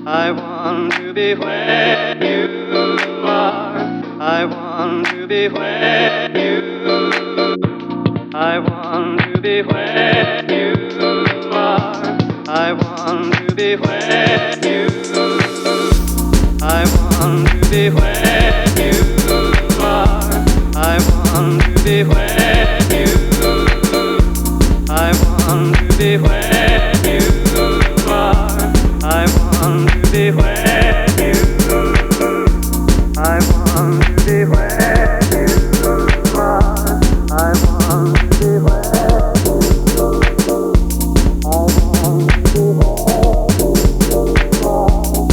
I want to be where you are. I want to be where you. I want to be where you are. I want to be where you. I want to be where you are. I want to be where you. I want to be where you are. I want to be where you. I want to be where you are. I want to be where you. I want to be where you are.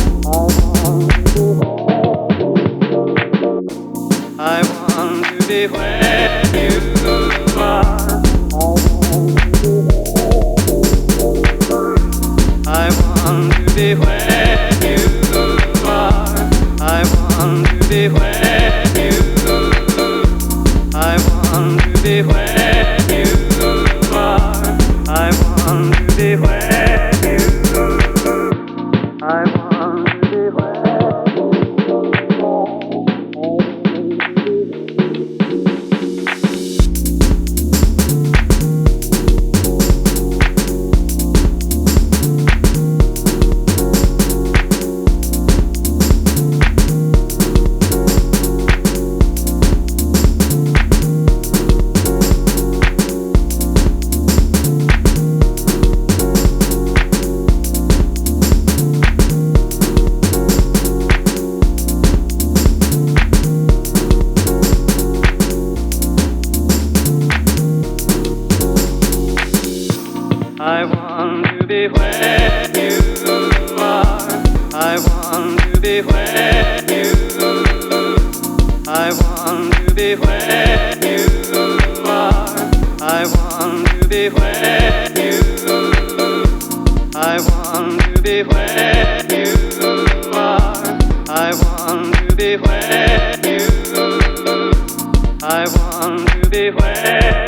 I want to be where you are. I want to be where you are. I want to be where you. I want to be where you are. I want to be where you. I want to be where. I want to be where you are. I want to be where you. I want to be where you are. I want to be where you. I want to be where you are. I want to be where you. I want to be where